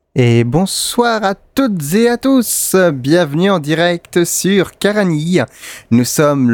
Et bonsoir à toutes et à tous, bienvenue en direct sur Karani. Nous sommes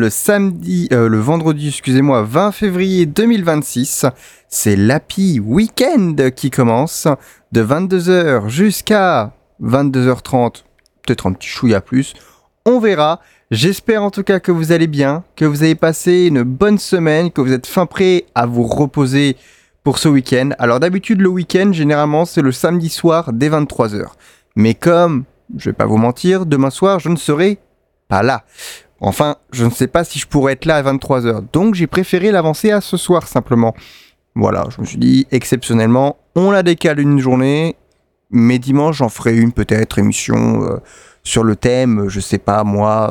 le vendredi, 20 février 2026. C'est l'Happy Weekend qui commence de 22h jusqu'à 22h30, peut-être un petit chouïa plus. On verra. J'espère en tout cas que vous allez bien, que vous avez passé une bonne semaine, que vous êtes fin prêts à vous reposer pour ce week-end. Alors d'habitude le week-end, généralement c'est le samedi soir dès 23h. Mais comme, je vais pas vous mentir, demain soir je ne serai pas là. Enfin, je ne sais pas si je pourrais être là à 23h. Donc j'ai préféré l'avancer à ce soir simplement. Voilà, je me suis dit exceptionnellement, on la décale une journée, mais dimanche j'en ferai une peut-être émission sur le thème, je sais pas moi,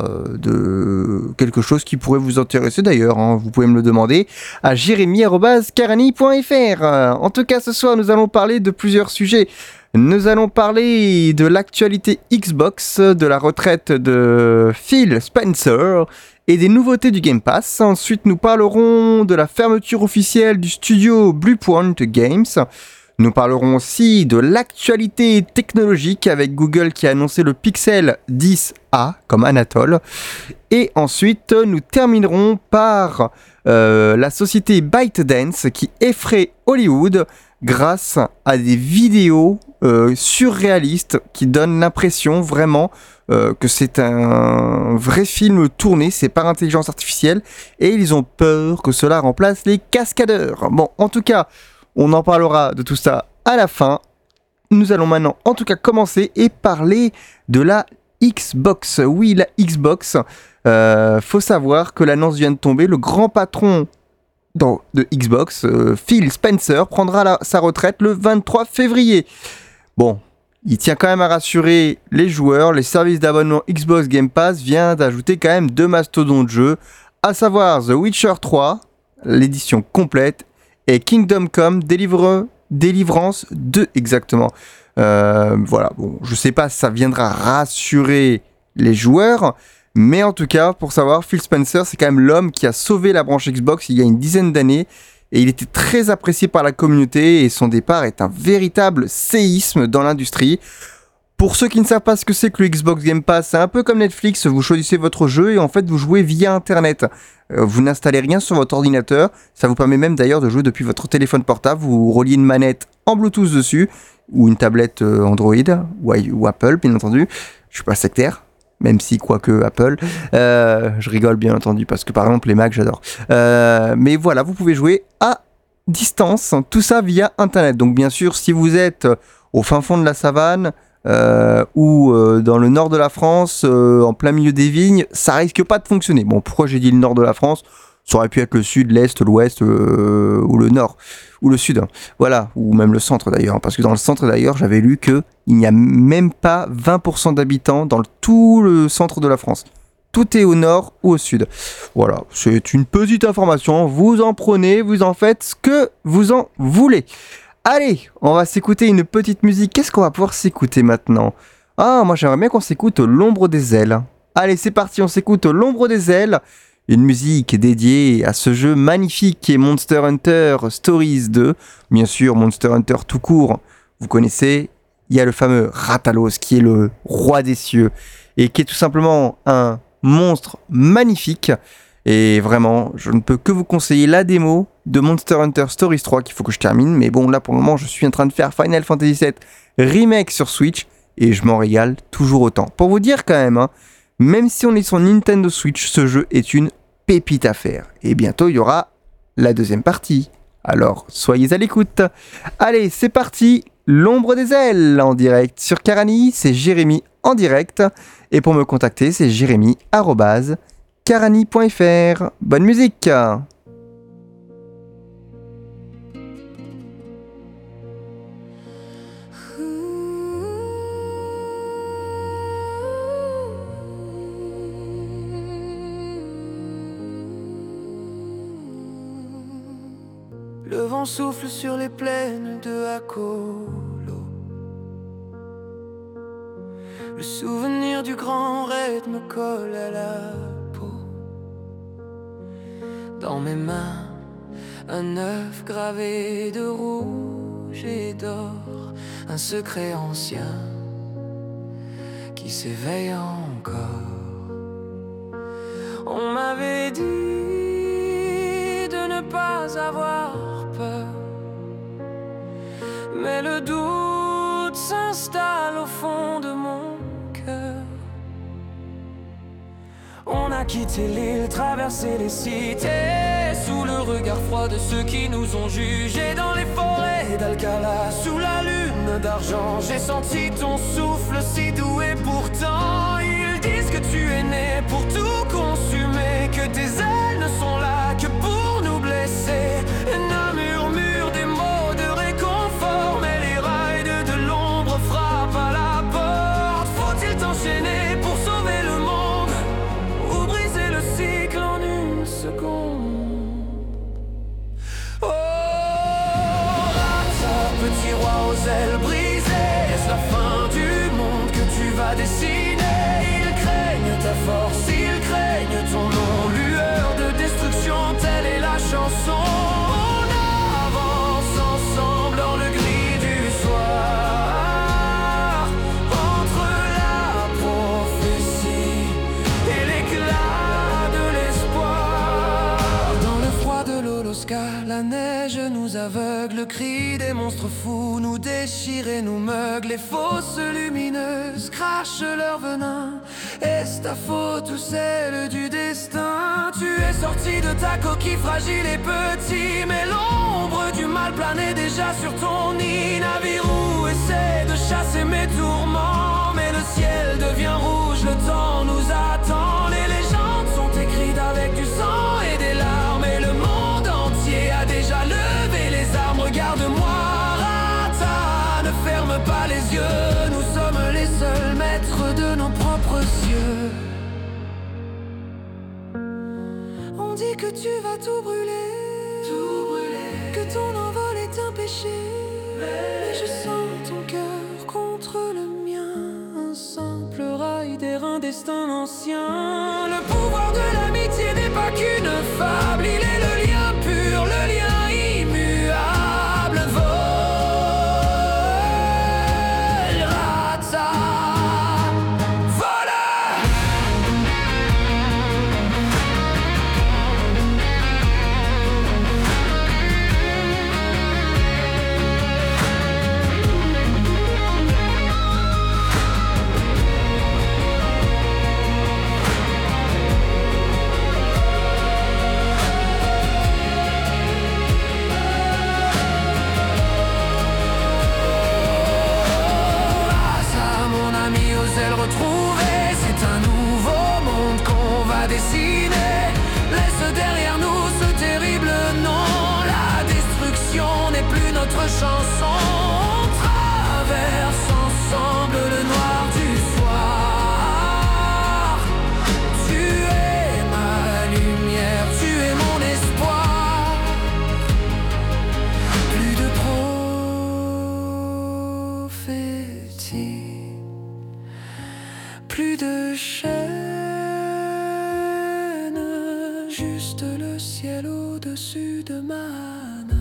de quelque chose qui pourrait vous intéresser d'ailleurs, hein, vous pouvez me le demander à jérémy@karani.fr. En tout cas, ce soir, nous allons parler de plusieurs sujets. Nous allons parler de l'actualité Xbox, de la retraite de Phil Spencer et des nouveautés du Game Pass. Ensuite, nous parlerons de la fermeture officielle du studio Bluepoint Games. Nous parlerons aussi de l'actualité technologique avec Google qui a annoncé le Pixel 10a comme Anatole. Et ensuite, nous terminerons par la société ByteDance qui effraie Hollywood grâce à des vidéos surréalistes qui donnent l'impression vraiment que c'est un vrai film tourné, c'est par intelligence artificielle, et ils ont peur que cela remplace les cascadeurs. Bon, en tout cas, on en parlera de tout ça à la fin. Nous allons maintenant en tout cas commencer et parler de la Xbox. Oui, la Xbox. Faut savoir que l'annonce vient de tomber. Le grand patron de Xbox, Phil Spencer, prendra sa retraite le 23 février. Bon, il tient quand même à rassurer les joueurs. Les services d'abonnement Xbox Game Pass vient d'ajouter quand même 2 mastodontes de jeux, à savoir The Witcher 3, l'édition complète, et Kingdom Come Deliverance 2 exactement. Voilà, bon, je sais pas si ça viendra rassurer les joueurs, mais en tout cas, pour savoir, Phil Spencer, c'est quand même l'homme qui a sauvé la branche Xbox il y a une dizaine d'années, et il était très apprécié par la communauté, et son départ est un véritable séisme dans l'industrie. Pour ceux qui ne savent pas ce que c'est que le Xbox Game Pass, c'est un peu comme Netflix, vous choisissez votre jeu et en fait vous jouez via Internet. Vous n'installez rien sur votre ordinateur, ça vous permet même d'ailleurs de jouer depuis votre téléphone portable, vous reliez une manette en Bluetooth dessus, ou une tablette Android, ou Apple bien entendu, je suis pas sectaire, même si quoique Apple, je rigole bien entendu, parce que par exemple les Macs j'adore. Mais voilà, vous pouvez jouer à distance, tout ça via Internet. Donc bien sûr, si vous êtes au fin fond de la savane, ou dans le nord de la France, en plein milieu des vignes, ça risque pas de fonctionner. Bon, pourquoi j'ai dit le nord de la France ? Ça aurait pu être le sud, l'est, l'ouest, ou le nord, ou le sud. Hein. Voilà, ou même le centre d'ailleurs. Parce que dans le centre d'ailleurs, j'avais lu qu'il n'y a même pas 20% d'habitants dans tout le centre de la France. Tout est au nord ou au sud. Voilà, c'est une petite information. Vous en prenez, vous en faites ce que vous en voulez. Allez, on va s'écouter une petite musique. Qu'est-ce qu'on va pouvoir s'écouter maintenant ? Ah, moi j'aimerais bien qu'on s'écoute L'ombre des ailes. Allez, c'est parti, on s'écoute L'ombre des ailes. Une musique dédiée à ce jeu magnifique qui est Monster Hunter Stories 2. Bien sûr, Monster Hunter tout court. Vous connaissez, il y a le fameux Rathalos qui est le roi des cieux et qui est tout simplement un monstre magnifique. Et vraiment, je ne peux que vous conseiller la démo de Monster Hunter Stories 3 qu'il faut que je termine. Mais bon, là pour le moment, je suis en train de faire Final Fantasy VII Remake sur Switch et je m'en régale toujours autant. Pour vous dire quand même, hein, même si on est sur Nintendo Switch, ce jeu est une pépite à faire. Et bientôt, il y aura la deuxième partie. Alors, soyez à l'écoute. Allez, c'est parti. L'ombre des ailes en direct sur Karani, c'est Jérémy en direct. Et pour me contacter, c'est jérémy@karani.fr. Bonne musique. Le vent souffle sur les plaines de Hakolo. Le souvenir du grand raid me colle à la peau. Dans mes mains, un œuf gravé de rouge et d'or. un secret ancien qui s'éveille encore. On m'avait dit de ne pas avoir peur, mais le doute s'installe au fond de mon cœur. On a quitté l'île, traversé les cités, sous le regard froid de ceux qui nous ont jugés. Dans les forêts d'Alcala, sous la lune d'argent, j'ai senti ton souffle si doux et pourtant ils disent que tu es né pour tout consumer, que tes ailes ne sont là que pour nous blesser. Ne murmure des mots de réconfort, mais les raids de l'ombre frappent à la porte. Faut-il t'enchaîner pour sauver le monde ou briser le cycle en une seconde? Oh, Rata, petit roi aux ailes brisées, est-ce la fin du monde que tu vas dessiner? Ils craignent ta force, ils craignent ton nom, lueur de destruction, telle est la chanson. On avance ensemble dans le gris du soir, entre la prophétie et l'éclat de l'espoir. Dans le froid de l'Olosca, la neige nous aveugle, le cri des monstres fous nous déchire et nous meug. Les fausses lumineuses crachent leur venin. Est-ce ta faute ou celle du destin? Tu es sorti de ta coquille fragile et petit, mais l'ombre du mal planait déjà sur ton nid. Navirou essaie de chasser mes tourments, mais le ciel devient rouge, le temps nous attend. Les légendes sont écrites avec du sang et des larmes, et le monde entier a déjà levé les armes. Regarde-moi, Rata, ne ferme pas les yeux, nous sommes les seuls maîtres de nos propres cieux. On dit que tu vas tout brûler, que ton envol est un péché, mais je sens ton cœur contre le mien, un simple rail d'air, un destin ancien. Le pouvoir de l'amitié n'est pas qu'une fable, il est le lien pur, le lien immuable. Vole, Rata, vole. Retrouver, c'est un nouveau monde qu'on va dessiner. Laisse derrière nous ce terrible nom. La destruction n'est plus notre chanson. On traverse ensemble le noir du soir. Tu es ma lumière, tu es mon espoir. Plus de prophétie, plus de chaînes, juste le ciel au-dessus de Mana.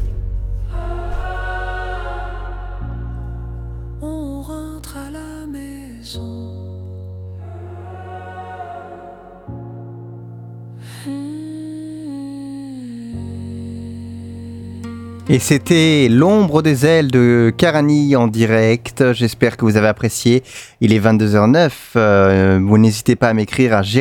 On rentre à la maison. Et c'était L'ombre des ailes de Karani en direct. J'espère que vous avez apprécié. Il est 22h09. Vous n'hésitez pas à m'écrire à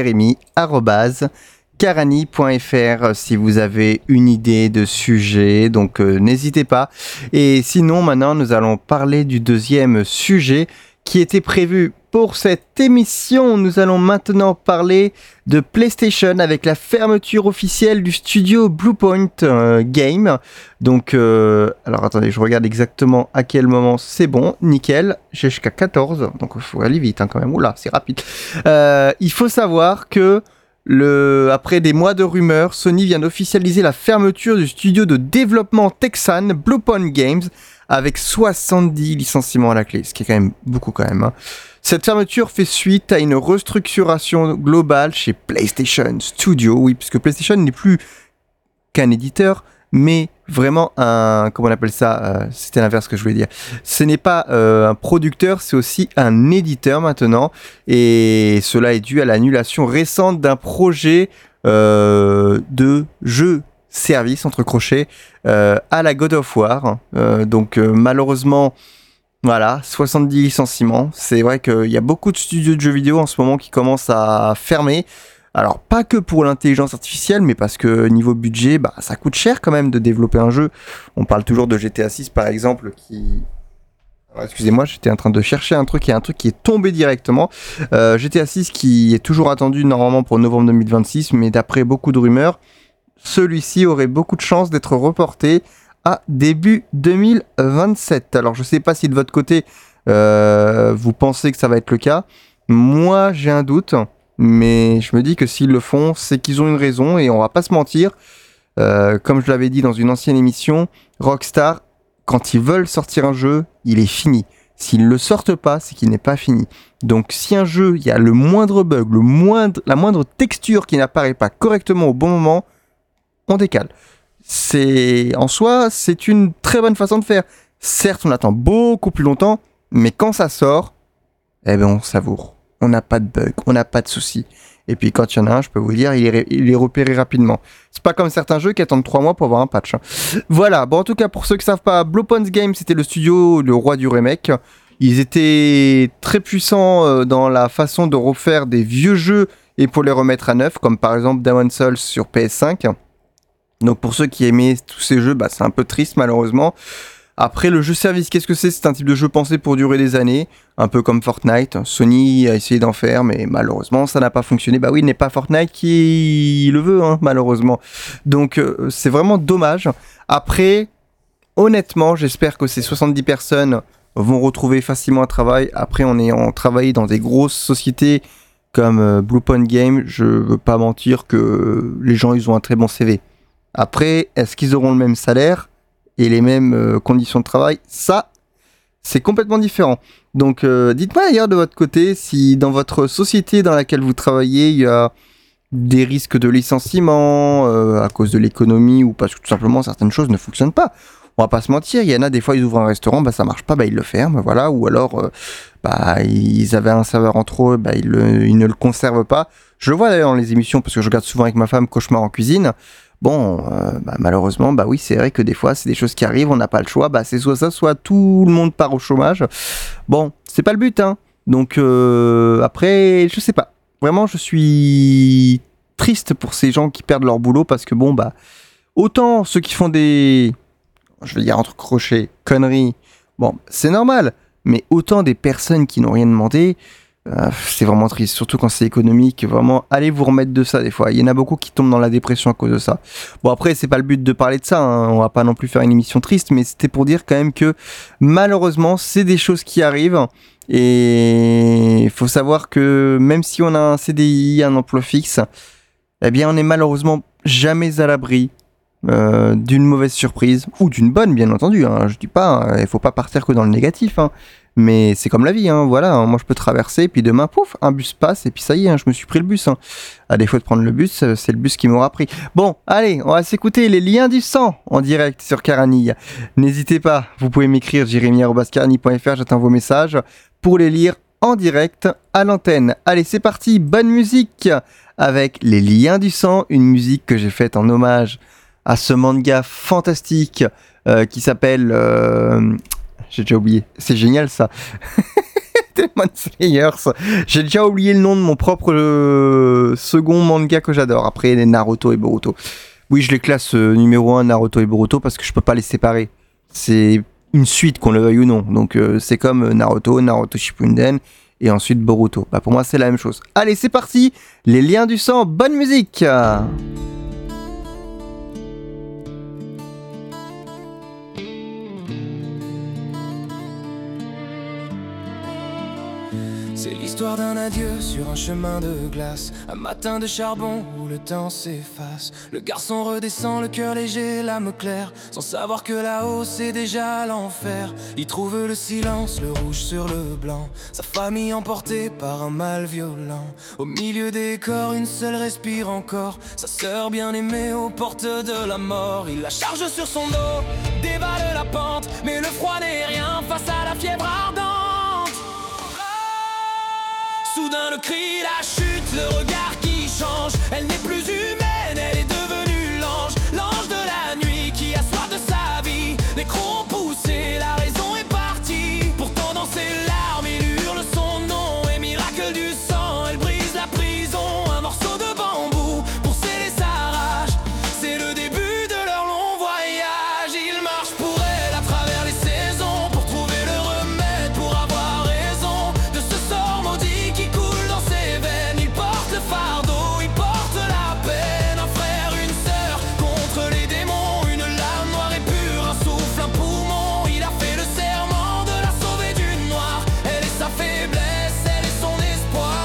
jeremy@karani.fr si vous avez une idée de sujet. Donc n'hésitez pas. Et sinon, maintenant, nous allons parler du deuxième sujet qui était prévu pour cette émission. Nous allons maintenant parler de PlayStation avec la fermeture officielle du studio Bluepoint Game. Donc, alors attendez, je regarde exactement à quel moment c'est bon. Nickel, j'ai jusqu'à 14, donc il faut aller vite quand même. Oula, c'est rapide. Il faut savoir que après des mois de rumeurs, Sony vient d'officialiser la fermeture du studio de développement texan Bluepoint Games avec 70 licenciements à la clé, ce qui est quand même beaucoup quand même. Cette fermeture fait suite à une restructuration globale chez PlayStation Studio, oui, puisque PlayStation n'est plus qu'un éditeur, mais vraiment comment on appelle ça, c'était l'inverse que je voulais dire. Ce n'est pas un producteur, c'est aussi un éditeur maintenant, et cela est dû à l'annulation récente d'un projet de jeu service entre crochets à la God of War. Donc malheureusement, voilà, 70 licenciements. C'est vrai qu'il y a beaucoup de studios de jeux vidéo en ce moment qui commencent à fermer. Alors pas que pour l'intelligence artificielle, mais parce que niveau budget, ça coûte cher quand même de développer un jeu. On parle toujours de GTA 6 par exemple qui... Alors, excusez-moi, j'étais en train de chercher un truc, il y a un truc qui est tombé directement. GTA 6 qui est toujours attendu normalement pour novembre 2026, mais d'après beaucoup de rumeurs, celui-ci aurait beaucoup de chances d'être reporté à début 2027. Alors je sais pas si de votre côté vous pensez que ça va être le cas. Moi j'ai un doute, mais je me dis que s'ils le font, c'est qu'ils ont une raison et on va pas se mentir. Comme je l'avais dit dans une ancienne émission, Rockstar, quand ils veulent sortir un jeu, il est fini. S'ils le sortent pas, c'est qu'il n'est pas fini. Donc si un jeu, il y a le moindre bug, la moindre texture qui n'apparaît pas correctement au bon moment, on décale. En soi, c'est une très bonne façon de faire. Certes, on attend beaucoup plus longtemps, mais quand ça sort, on savoure. On n'a pas de bug, on n'a pas de soucis. Et puis quand il y en a un, je peux vous dire, il est repéré rapidement. C'est pas comme certains jeux qui attendent 3 mois pour avoir un patch. Voilà, bon en tout cas, pour ceux qui savent pas, Bluepoint Games, c'était le studio, le roi du remake. Ils étaient très puissants dans la façon de refaire des vieux jeux et pour les remettre à neuf, comme par exemple Demon's Souls sur PS5. Donc pour ceux qui aimaient tous ces jeux, c'est un peu triste malheureusement. Après, le jeu service, qu'est-ce que c'est ? C'est un type de jeu pensé pour durer des années, un peu comme Fortnite. Sony a essayé d'en faire, mais malheureusement, ça n'a pas fonctionné. Bah oui, il n'est pas Fortnite qui le veut, malheureusement. Donc, c'est vraiment dommage. Après, honnêtement, j'espère que ces 70 personnes vont retrouver facilement un travail. Après, en ayant travaillé dans des grosses sociétés comme Bluepoint Game, je veux pas mentir que les gens, ils ont un très bon CV. Après, est-ce qu'ils auront le même salaire et les mêmes conditions de travail ? Ça, c'est complètement différent. Donc, dites-moi d'ailleurs de votre côté si dans votre société dans laquelle vous travaillez, il y a des risques de licenciement à cause de l'économie ou parce que tout simplement certaines choses ne fonctionnent pas. On va pas se mentir, il y en a des fois ils ouvrent un restaurant, ça marche pas, ils le ferment, voilà. Ou alors, ils avaient un serveur en trop, ils ne le conservent pas. Je le vois d'ailleurs dans les émissions parce que je regarde souvent avec ma femme Cauchemar en cuisine. Bon, malheureusement, oui, c'est vrai que des fois, c'est des choses qui arrivent, on n'a pas le choix. C'est soit ça, soit tout le monde part au chômage. Bon, c'est pas le but, hein. Donc, après, je sais pas. Vraiment, je suis triste pour ces gens qui perdent leur boulot parce que, autant ceux qui font je vais dire entre crochets, conneries, c'est normal. Mais autant des personnes qui n'ont rien demandé, c'est vraiment triste, surtout quand c'est économique. Vraiment, allez vous remettre de ça des fois. Il y en a beaucoup qui tombent dans la dépression à cause de ça. Bon, après, c'est pas le but de parler de ça, hein. On va pas non plus faire une émission triste, mais c'était pour dire quand même que malheureusement, c'est des choses qui arrivent. Et il faut savoir que même si on a un CDI, un emploi fixe, on est malheureusement jamais à l'abri d'une mauvaise surprise ou d'une bonne, bien entendu, hein. Je dis pas, il faut pas partir que dans le négatif, hein. Mais c'est comme la vie, hein. Voilà, hein. Moi je peux traverser, puis demain, pouf, un bus passe, et puis ça y est, hein, je me suis pris le bus, hein. À défaut de prendre le bus, c'est le bus qui m'aura pris. Bon, allez, on va s'écouter les liens du sang en direct sur Caranille. N'hésitez pas, vous pouvez m'écrire jeremy@caranille.fr, j'attends vos messages pour les lire en direct à l'antenne. Allez, c'est parti, bonne musique avec les liens du sang, une musique que j'ai faite en hommage à ce manga fantastique qui s'appelle... j'ai déjà oublié. C'est génial ça. Demon Slayers. J'ai déjà oublié le nom de mon propre second manga que j'adore. Après les Naruto et Boruto. Oui, je les classe numéro 1 Naruto et Boruto parce que je peux pas les séparer. C'est une suite qu'on le veuille ou non. Donc c'est comme Naruto Shippuden et ensuite Boruto. Pour moi c'est la même chose. Allez, c'est parti. Les liens du sang. Bonne musique. C'est l'histoire d'un adieu sur un chemin de glace, un matin de charbon où le temps s'efface. Le garçon redescend, le cœur léger, l'âme claire, sans savoir que là-haut c'est déjà l'enfer. Il trouve le silence, le rouge sur le blanc, sa famille emportée par un mal violent. Au milieu des corps, une seule respire encore, sa sœur bien-aimée aux portes de la mort. Il la charge sur son dos, dévale la pente, mais le froid n'est rien face à la fièvre ardente. Soudain le cri, la chute, le regard qui change. Elle n'est plus humaine, elle est devenue l'ange. L'ange de la nuit qui a soif de sa vie. Les crocs ont poussé, la raison est partie. Pourtant dans ses larmes il hurle son nom. Et miracle du sang, elle brise la prison. Un morceau de bambou pour sceller sa rage. C'est le début de leur long voyage. Ils marchent pour elle à travers les saisons, pour trouver le remède, pour avoir raison de ce sort maudit qui coule dans ses veines. Il porte le fardeau, il porte la peine. Un frère, une sœur, contre les démons. Une lame noire et pure, un souffle, un poumon. Il a fait le serment de la sauver du noir. Elle est sa faiblesse, elle est son espoir.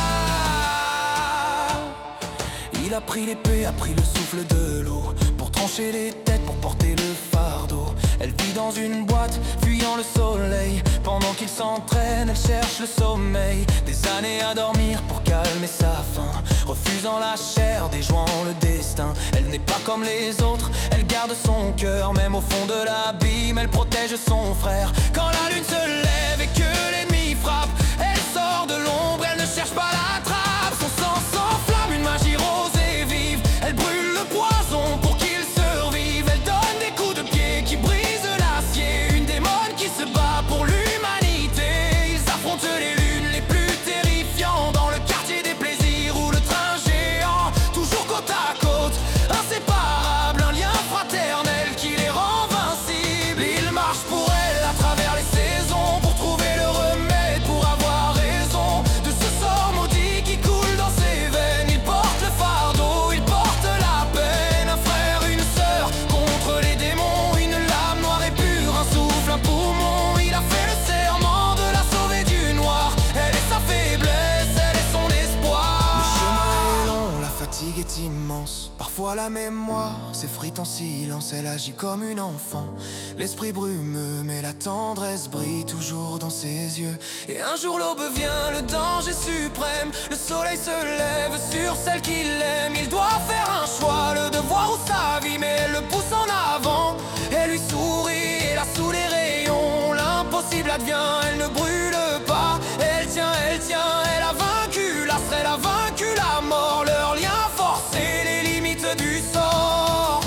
Il a pris l'épée, a pris le souffle de l'eau, pour trancher les têtes, pour porter le fardeau. Elle vit dans une boîte, fuyant le soleil. Pendant qu'il s'entraîne, elle cherche le sommeil. Des années à dormir pour calmer sa faim, refusant la chair, déjouant le destin. Elle n'est pas comme les autres, elle garde son cœur. Même au fond de l'abîme, elle protège son frère. Quand la lune se lève et que l'ennemi frappe, elle sort de l'ombre, elle ne cherche pas la trappe. Son sang s'enflamme, une magie rose et vive. Elle brûle le poison pour qu'il survive. Elle donne des coups de pied qui brisent l'acier. Une démone qui se bat pour l'humanité. Ils affrontent les lunes les plus terrifiants, dans le quartier des plaisirs ou le train géant. Toujours côte à côte, inséparables, un lien fraternel qui les rend invincibles. Ils marchent pour elle à travers les saisons, pour trouver le remède, pour avoir raison de ce sort maudit qui coule dans ses veines. Il porte le fardeau, il porte la peine. Un frère, une sœur, contre les démons. Une lame noire et pure, un souffle, un poumon. Il a fait le serment de la sauver du noir. Elle est sa faiblesse, elle est son espoir. Le chemin est long, la fatigue est immense. Parfois la mémoire s'effrite en silence. Elle agit comme une enfant, l'esprit brumeux, mais la tendresse brille toujours dans ses yeux. Et un jour l'aube vient, le danger suprême. Le soleil se lève sur celle qu'il aime. Il doit faire un choix, le devoir ou sa vie, mais elle le pousse en avant. Elle lui sourit et là sous les rayons, l'impossible advient. Elle ne brûle pas, elle tient, elle a vaincu l'astre, elle a vaincu la mort. Leur lien forcé, les limites du sort.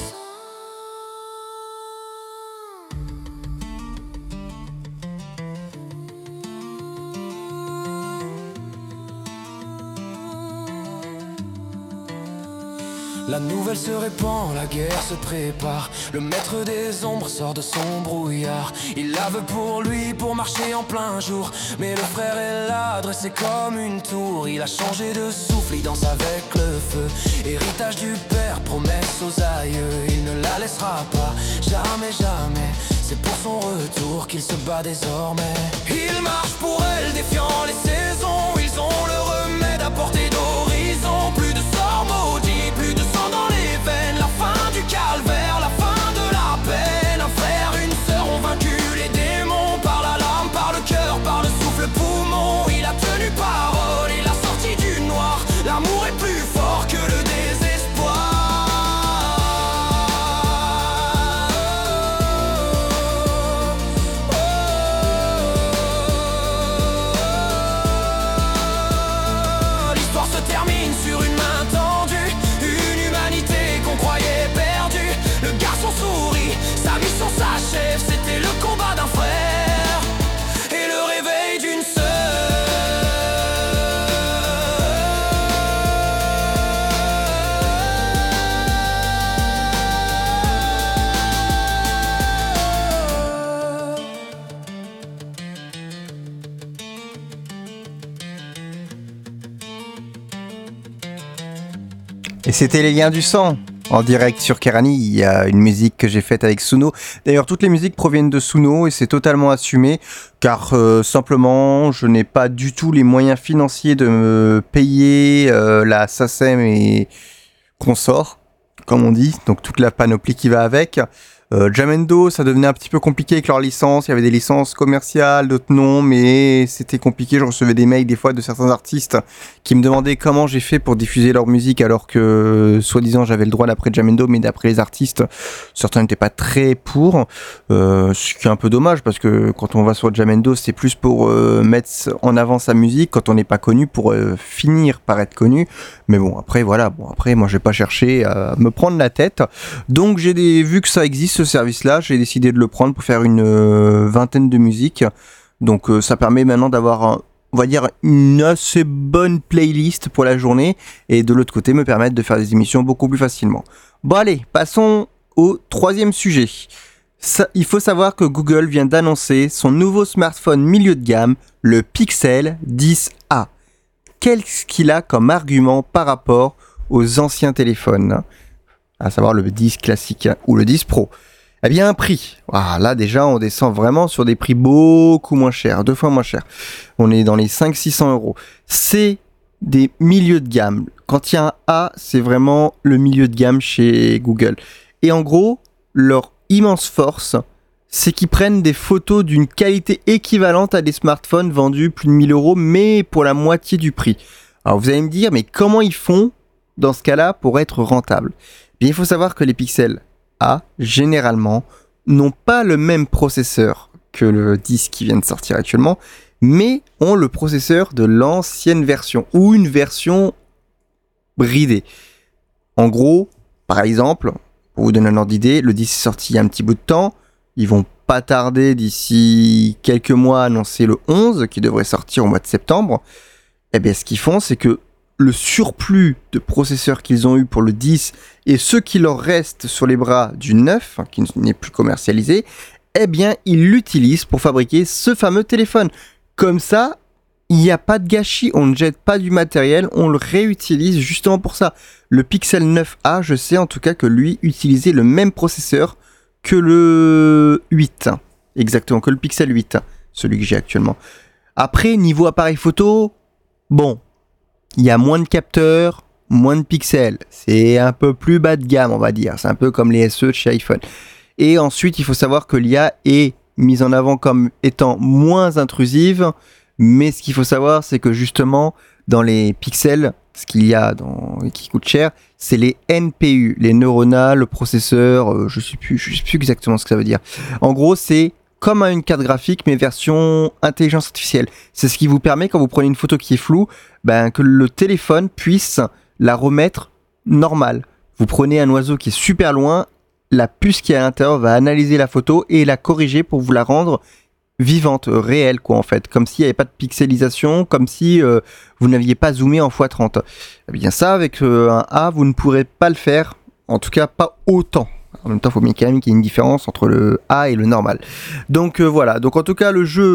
La nouvelle se répand, la guerre se prépare. Le maître des ombres sort de son brouillard. Il la veut pour lui, pour marcher en plein jour. Mais le frère est là, dressé comme une tour. Il a changé de souffle, il danse avec le feu. Héritage du père, promesse aux aïeux. Il ne la laissera pas, jamais, jamais. C'est pour son retour qu'il se bat désormais. Il marche pour elle, défiant les saisons. Ils ont le remède à portée d'horizon. Plus de sorts maudits, plus de sang dans les veines. La fin du calvaire, la fin de la peine. Un frère, une sœur ont vaincu les démons. Par la lame, par le cœur, par le souffle poumon. Il a tenu parole, il a sorti du noir. L'amour est plus fort que le désespoir. L'histoire se termine sur une main tendue. Une humanité qu'on croyait perdue. Le garçon sourit, sa mission s'achève. C'était le combat d'un frère et le réveil d'une sœur. Et c'était Les Liens du Sang, en direct sur Kerani. Il y a une musique que j'ai faite avec Suno. D'ailleurs, toutes les musiques proviennent de Suno et c'est totalement assumé car simplement, je n'ai pas du tout les moyens financiers de me payer la SACEM et consorts, comme on dit, donc toute la panoplie qui va avec. Jamendo, ça devenait un petit peu compliqué avec leurs licences. Il y avait des licences commerciales, d'autres non, mais c'était compliqué. Je recevais des mails des fois de certains artistes qui me demandaient comment j'ai fait pour diffuser leur musique alors que, soi-disant, j'avais le droit d'après Jamendo, mais d'après les artistes, certains n'étaient pas très pour. Ce qui est un peu dommage parce que quand on va sur Jamendo, c'est plus pour mettre en avant sa musique quand on n'est pas connu pour finir par être connu. Mais bon, après, voilà. Bon, après, moi, j'ai pas cherché à me prendre la tête. Donc, vu que ça existe, ce service-là, j'ai décidé de le prendre pour faire une vingtaine de musiques. Donc, ça permet maintenant d'avoir, on va dire, une assez bonne playlist pour la journée. Et de l'autre côté, me permettre de faire des émissions beaucoup plus facilement. Bon, allez, passons au troisième sujet. Il faut savoir que Google vient d'annoncer son nouveau smartphone milieu de gamme, le Pixel 10a. Qu'est-ce qu'il a comme argument par rapport aux anciens téléphones, à savoir le 10 classique ou le 10 Pro? Eh bien, un prix. Ah, là, déjà, on descend vraiment sur des prix beaucoup moins chers, 2 fois moins chers. On est dans les 500-600 euros. C'est des milieux de gamme. Quand il y a un A, c'est vraiment le milieu de gamme chez Google. Et en gros, leur immense force, c'est qu'ils prennent des photos d'une qualité équivalente à des smartphones vendus plus de 1000 euros, mais pour la moitié du prix. Alors vous allez me dire, mais comment ils font dans ce cas-là pour être rentables? Bien, il faut savoir que les Pixel A, généralement, n'ont pas le même processeur que le 10 qui vient de sortir actuellement, mais ont le processeur de l'ancienne version, ou une version bridée. En gros, par exemple, pour vous donner un ordre d'idée, le 10 est sorti il y a un petit bout de temps. Ils vont pas tarder d'ici quelques mois à annoncer le 11 qui devrait sortir au mois de septembre. Eh bien, ce qu'ils font, c'est que le surplus de processeurs qu'ils ont eu pour le 10 et ceux qui leur restent sur les bras du 9, qui n'est plus commercialisé, eh bien, ils l'utilisent pour fabriquer ce fameux téléphone. Comme ça, il n'y a pas de gâchis, on ne jette pas du matériel, on le réutilise justement pour ça. Le Pixel 9a, je sais en tout cas que lui utilisait le même processeur que le 8, exactement, que le Pixel 8, celui que j'ai actuellement. Après, niveau appareil photo, bon, il y a moins de capteurs, moins de pixels, c'est un peu plus bas de gamme, on va dire, c'est un peu comme les SE de chez iPhone. Et ensuite, il faut savoir que l'IA est mise en avant comme étant moins intrusive, mais ce qu'il faut savoir, c'est que justement, dans les pixels, ce qu'il y a qui coûte cher, c'est les NPU, les neuronales, le processeur, je sais plus exactement ce que ça veut dire. En gros, c'est comme une carte graphique, mais version intelligence artificielle. C'est ce qui vous permet, quand vous prenez une photo qui est floue, que le téléphone puisse la remettre normale. Vous prenez un oiseau qui est super loin, la puce qui est à l'intérieur va analyser la photo et la corriger pour vous la rendre vivante, réelle quoi en fait, comme s'il n'y avait pas de pixelisation, comme si vous n'aviez pas zoomé en x30. Eh bien ça, avec un A, vous ne pourrez pas le faire, en tout cas pas autant. En même temps, il faut bien quand même qu'il y ait une différence entre le A et le normal. Donc voilà, donc en tout cas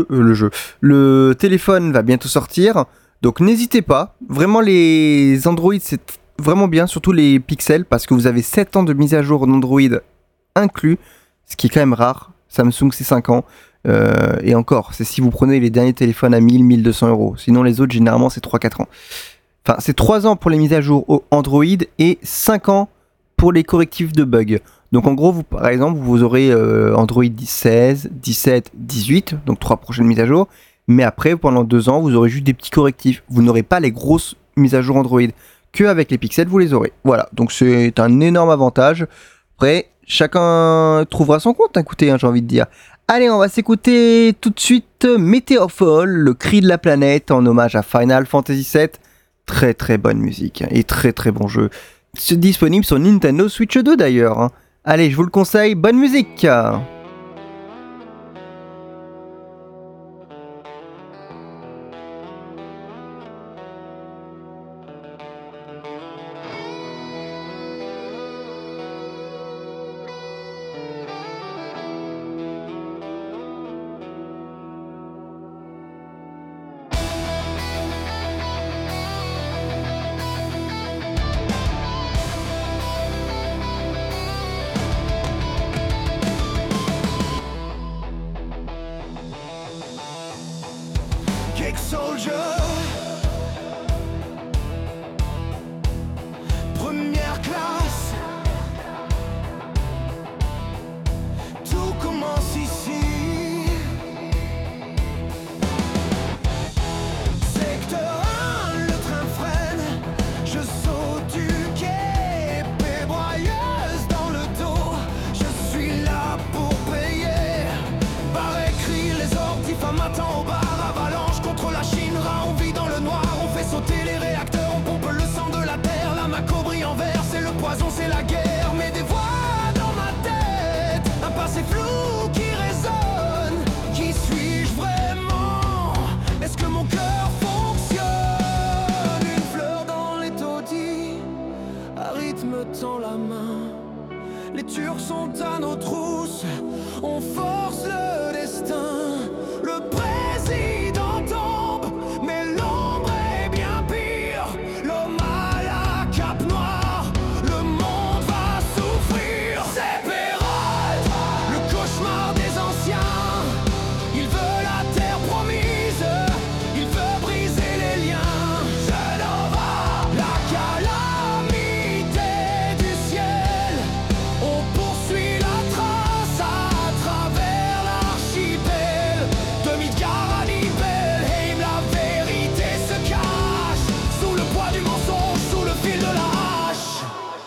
le téléphone va bientôt sortir, donc n'hésitez pas, vraiment les Android c'est vraiment bien, surtout les Pixels, parce que vous avez 7 ans de mise à jour d'Android inclus, ce qui est quand même rare. Samsung c'est 5 ans. Et encore, c'est si vous prenez les derniers téléphones à 1000-1200 euros. Sinon, les autres, généralement, c'est 3-4 ans. Enfin, c'est 3 ans pour les mises à jour au Android et 5 ans pour les correctifs de bugs. Donc, en gros, vous, par exemple, vous aurez Android 16, 17, 18, donc 3 prochaines mises à jour. Mais après, pendant 2 ans, vous aurez juste des petits correctifs. Vous n'aurez pas les grosses mises à jour Android. Qu'avec les pixels, vous les aurez. Voilà, donc c'est un énorme avantage. Après, chacun trouvera son compte, écoutez, j'ai envie de dire. Allez, on va s'écouter tout de suite Meteorfall, le cri de la planète, en hommage à Final Fantasy VII. Très très bonne musique et très très bon jeu. C'est disponible sur Nintendo Switch 2 d'ailleurs. Allez, je vous le conseille, bonne musique! ex-soldier. Première classe, tout commence ici. Secteur 1, le train freine, je saute du quai, pébrailleuse dans le dos, je suis là pour payer. Par écrit, les ordres m'attendent au bar, avalanche contre la Shinra, on vit dans le noir, on fait sauter les réacteurs, on pompe le sang de la terre, la maco brille en vert, c'est le poison, c'est la guerre, mais des voix dans ma tête, un passé flou qui résonne, qui suis-je vraiment? Est-ce que mon cœur fonctionne? Une fleur dans les taudis, Harit me tend la main, les Turcs sont à nos trousses, on force le destin, le président tombe, mais l'ombre est bien pire, l'homme à la cape noire, le monde va souffrir. C'est Pérol, le cauchemar des anciens, il veut la terre promise, il veut briser les liens. Genova, la calamité du ciel, on poursuit la trace à travers l'archipel de Midgard à Nibelheim, la vérité se cache sous le poids du mensonge, sous le fil de la hache.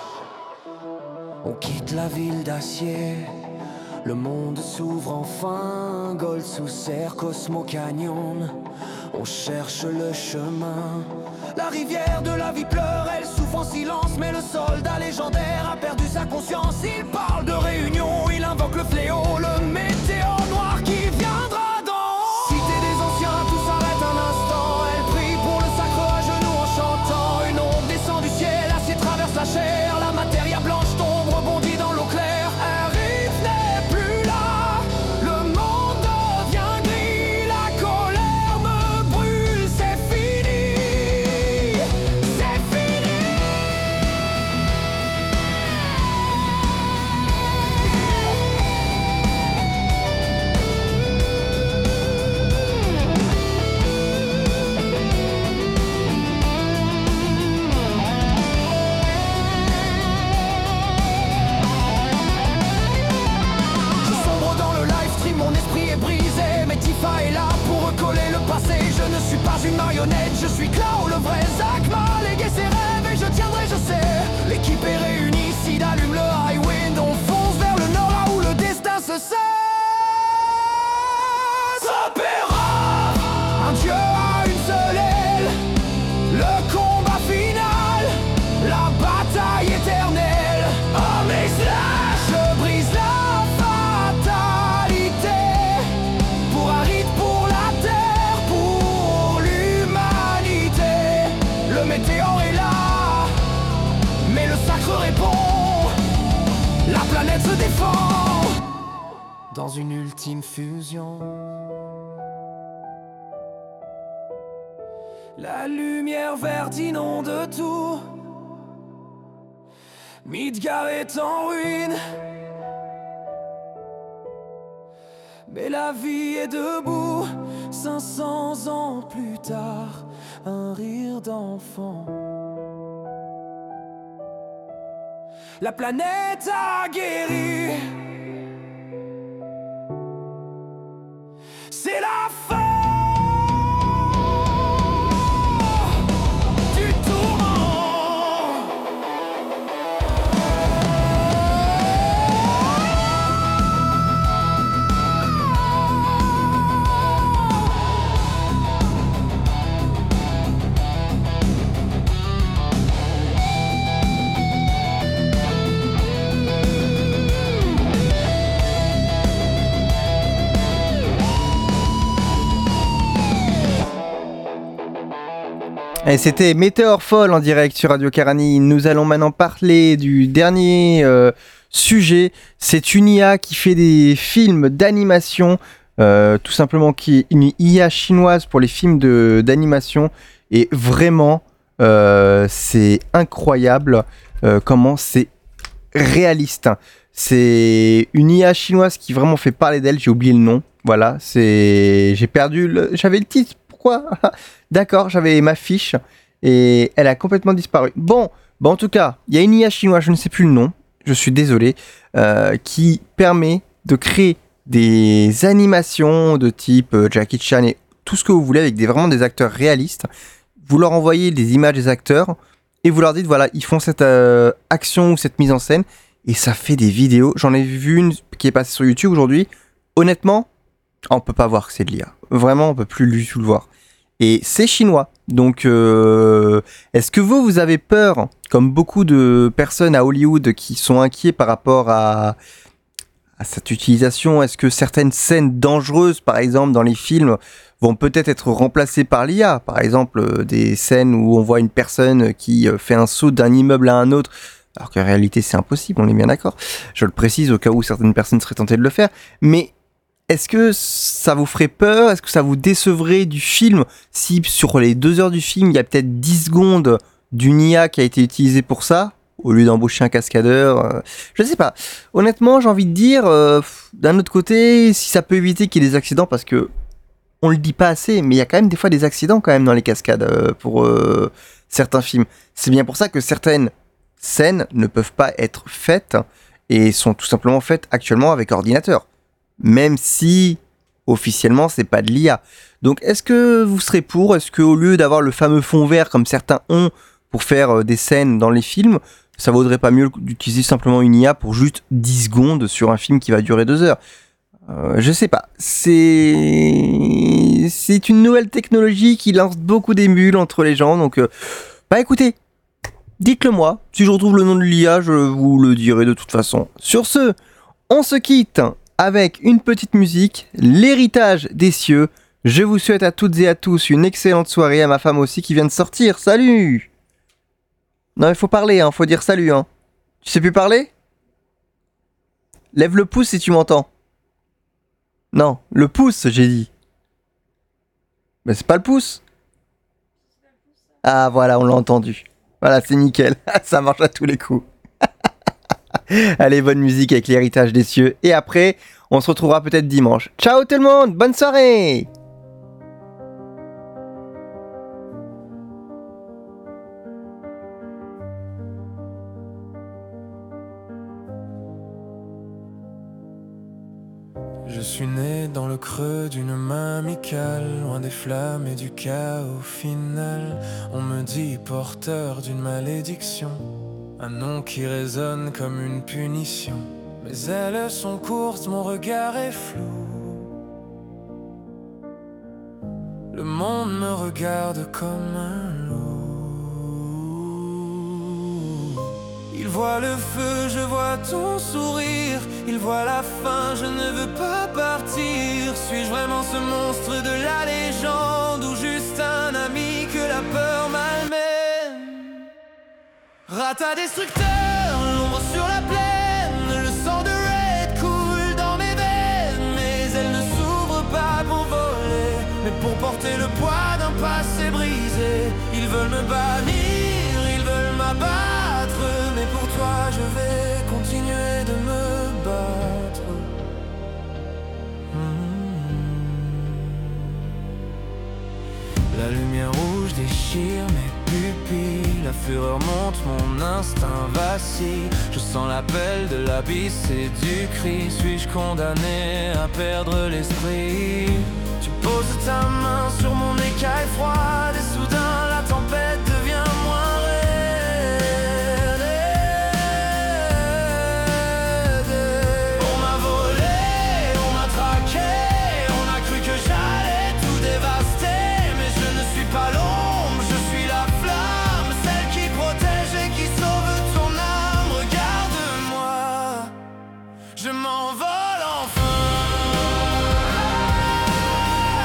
On quitte la ville d'acier, le monde s'ouvre enfin, Gold sous serre, Cosmo Canyon, on cherche le chemin. La rivière de la vie pleure, elle souffre en silence, mais le soldat légendaire a perdu sa conscience. Il parle de réunion, il invoque le fléau, le météore noir qui viendra dans Cité des anciens, tout s'arrête un instant. Elle prie pour le sacre à genoux en chantant. Une onde descend du ciel, l'acier traverse la chair, la matière blanche tombe, rebondit dans l'eau claire. Un rythme n'est plus là, le monde devient gris, la colère me brûle, c'est fini, c'est fini. Je sombre dans le live stream, mon esprit est brisé, mais Tifa est là pour recoller le passé. Je ne suis pas une marionnette, je suis Clow, le vrai Zack m'a légué ses rêves et je tiendrai, je sais. L'équipe est réunie, Sid allume le high wind, on fonce vers le nord là où le destin se sait. S'opéra, un dieu a une seule aile, le combat final, la bataille éternelle. Oh mais slash, je brise la fatalité, pour Harit, pour la terre, pour l'humanité. Le météore est là, mais le sacre répond, la planète se défend dans une ultime fusion. La lumière verte inonde tout, Midgard est en ruine, mais la vie est debout. 500 ans plus tard, un rire d'enfant. La planète a guéri, c'est la fin du tourment. Et c'était Météore Fall en direct sur Radio Karani. Nous allons maintenant parler du dernier sujet. C'est une IA qui fait des films d'animation, tout simplement qui est une IA chinoise pour les films d'animation. Et vraiment, c'est incroyable comment c'est réaliste. C'est une IA chinoise qui vraiment fait parler d'elle. J'ai oublié le nom. Voilà, j'avais le titre pourquoi? D'accord, j'avais ma fiche et elle a complètement disparu. Bon, en tout cas, il y a une IA chinoise, je ne sais plus le nom, je suis désolé, qui permet de créer des animations de type Jackie Chan et tout ce que vous voulez avec vraiment des acteurs réalistes. Vous leur envoyez des images des acteurs et vous leur dites voilà, ils font cette action ou cette mise en scène et ça fait des vidéos. J'en ai vu une qui est passée sur YouTube aujourd'hui. Honnêtement, on peut pas voir que c'est de l'IA. Vraiment, on peut plus du tout le voir. Et c'est chinois. Donc, est-ce que vous avez peur, comme beaucoup de personnes à Hollywood qui sont inquiets par rapport à cette utilisation? Est-ce que certaines scènes dangereuses, par exemple, dans les films, vont peut-être être remplacées par l'IA? Par exemple, des scènes où on voit une personne qui fait un saut d'un immeuble à un autre, alors qu'en réalité, c'est impossible, on est bien d'accord. Je le précise au cas où certaines personnes seraient tentées de le faire. Mais est-ce que ça vous ferait peur? Est-ce que ça vous décevrait du film si sur les 2 heures du film, il y a peut-être 10 secondes d'une IA qui a été utilisée pour ça, au lieu d'embaucher un cascadeur? Je sais pas. Honnêtement, j'ai envie de dire, d'un autre côté, si ça peut éviter qu'il y ait des accidents, parce que on le dit pas assez, mais il y a quand même des fois des accidents quand même dans les cascades pour certains films. C'est bien pour ça que certaines scènes ne peuvent pas être faites et sont tout simplement faites actuellement avec ordinateur. Même si officiellement c'est pas de l'IA. Donc est-ce que vous serez pour? Est-ce qu'au lieu d'avoir le fameux fond vert comme certains ont pour faire des scènes dans les films, ça vaudrait pas mieux d'utiliser simplement une IA pour juste 10 secondes sur un film qui va durer 2 heures? Je sais pas. C'est une nouvelle technologie qui lance beaucoup d'émules entre les gens. Donc bah écoutez, dites-le moi. Si je retrouve le nom de l'IA, je vous le dirai de toute façon. Sur ce, on se quitte avec une petite musique, l'héritage des cieux. Je vous souhaite à toutes et à tous une excellente soirée, à ma femme aussi qui vient de sortir. Salut! Non, il faut parler, faut dire salut. Tu sais plus parler? Lève le pouce si tu m'entends. Non, le pouce, j'ai dit. Mais c'est pas le pouce. Ah voilà, on l'a entendu. Voilà, c'est nickel. Ça marche à tous les coups. Allez, bonne musique avec l'héritage des cieux. Et après, on se retrouvera peut-être dimanche. Ciao tout le monde, bonne soirée! Je suis né dans le creux d'une main amicale, loin des flammes et du chaos final. On me dit porteur d'une malédiction, un nom qui résonne comme une punition. Mes ailes sont courtes, mon regard est flou. Le monde me regarde comme un loup. Il voit le feu, je vois ton sourire. Il voit la fin, je ne veux pas partir. Suis-je vraiment ce monstre de la légende, ou juste un ami que la peur malmène? Rata destructeur, l'ombre sur la plaine. Le sang de Red coule dans mes veines. Mes ailes ne s'ouvrent pas pour voler, mais pour porter le poids d'un passé brisé. Ils veulent me bannir, ils veulent m'abattre, mais pour toi je vais continuer de me battre. La lumière rouge déchire mes pupilles, la fureur monte, mon instinct vacille. Je sens l'appel de l'abysse et du cri. Suis-je condamné à perdre l'esprit? Tu poses ta main sur mon écaille froide et soudain la tempête devient moins raide. On m'a volé, on m'a traqué, on a cru que j'allais tout dévaster. Mais je ne suis pas l'ombre, je suis la flamme, celle qui protège et qui sauve ton âme. Regarde-moi, je m'envole enfin.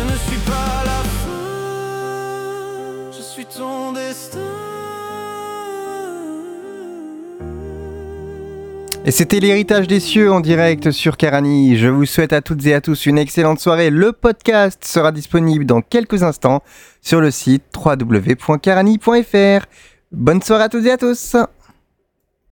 ne suis pas la fin, je suis ton destin. Et c'était l'héritage des cieux en direct sur Karani. Je vous souhaite à toutes et à tous une excellente soirée. Le podcast sera disponible dans quelques instants sur le site www.karani.fr. Bonne soirée à toutes et à tous.